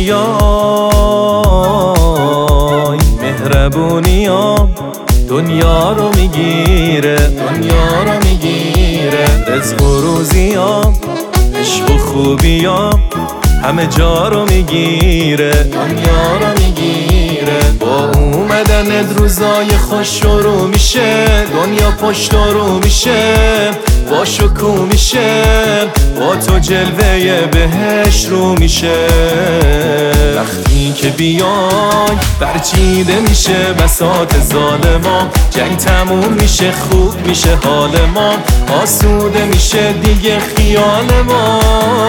بیای مهربونیام دنیا رو میگیره، دنیا رو میگیره. رزق و روزیام عشق و خوبیام همه جا رو میگیره، دنیا رو میگیره. با اومدن روزای خوش شروع میشه، دنیا پشت رو میشه، با شکوه میشه، با تو جلوه بهش رو میشه. وقتی که بیای برچیده میشه بساط ظالما، جنگ تموم میشه، خوب میشه حال ما، آسوده میشه دیگه خیال ما.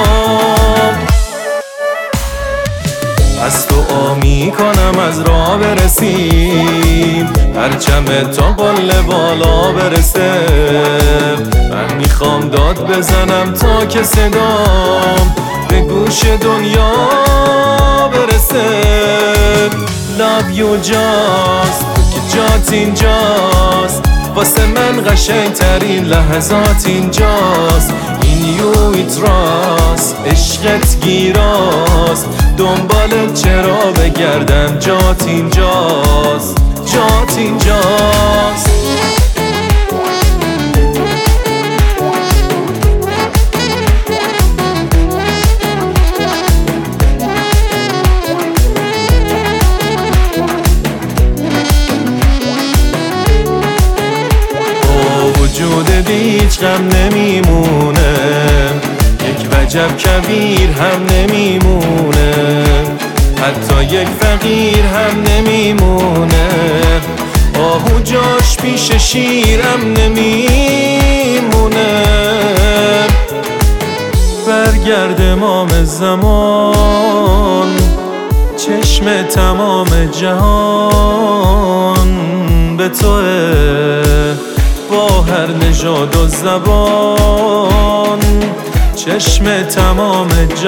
از تو آمی کنم از راه برسیم، پرچم تا قله بالا برسه. من میخوام داد بزنم تا که صدام به گوش دنیا برسه. Love you just که جات اینجاست، واسه من قشنگ ترین لحظات اینجاست. این یویت راست عشقت گیراست، دنبالت چرا بگردم، جات اینجاست، جات اینجاست. وجود هیچ غم نمیمونه، یک وجب کبیر هم نمیمونه، حتی یک فقیر هم نمیمونه. آهو جاش پیش شیرم نمیمونه. برگرد امام زمان، چشم تمام جهان به توه، با هر نژاد و زبان. چشم تمام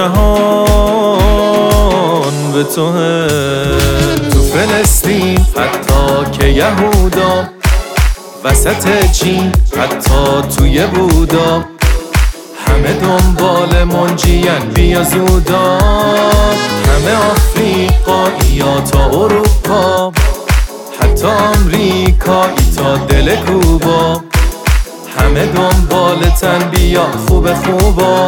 جهان به توه. تو فلسطین حتی که یهودا، وسط چین حتی توی بودا، همه دنبال منجیان بیا زودا. همه آفریقایی تا اروپا، حتی آمریکایی تا دل کوبا، همه دنبالتن بیا خوب خوبا.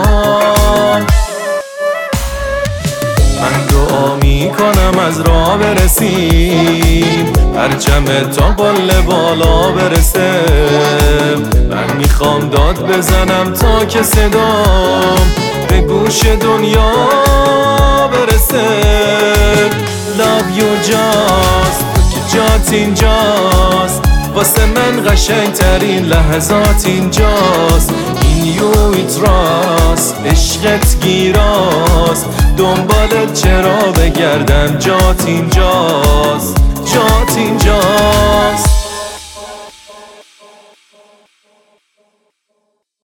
من دعا میکنم از راه برسیم، پرچم تا قله بالا برسه. من میخوام داد بزنم تا که صدام به گوش دنیا برسه. Love you just که جات اینجاست، واسه من قشنگ ترین لحظات اینجاست. این یویت راست عشقت گیراست، دنبالت چرا بگردم، جات اینجاست، جات اینجاست.